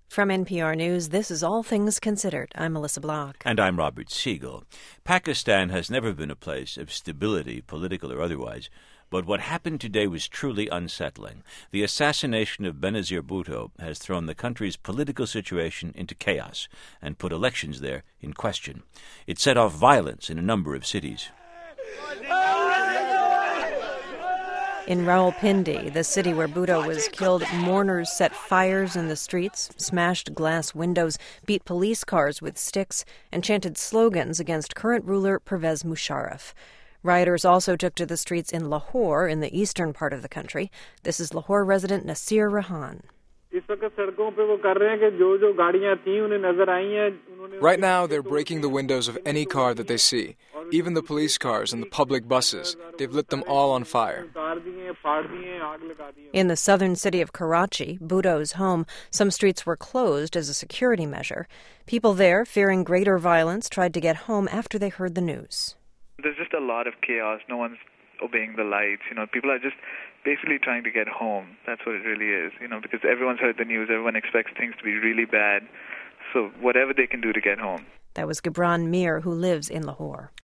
From NPR News, this is All Things Considered. I'm Melissa Block. And I'm Robert Siegel. Pakistan has never been a place of stability, political or otherwise, but what happened today was truly unsettling. The assassination of Benazir Bhutto has thrown the country's political situation into chaos and put elections there in question. It set off violence in a number of cities. In Rawalpindi, the city where Bhutto was killed, mourners set fires in the streets, smashed glass windows, beat police cars with sticks, and chanted slogans against current ruler Pervez Musharraf. Rioters also took to the streets in Lahore, in the eastern part of the country. This is Lahore resident Nasir Rahan. Right now, they're breaking the windows of any car that they see, even the police cars and the public buses. They've lit them all on fire. In the southern city of Karachi, Bhutto's home, some streets were closed as a security measure. People there, fearing greater violence, tried to get home after they heard the news. There's just a lot of chaos. No one's obeying the lights. People are just basically trying to get home. That's what it really is, because everyone's heard the news. Everyone expects things to be really bad. So whatever they can do to get home. That was Gibran Mir, who lives in Lahore.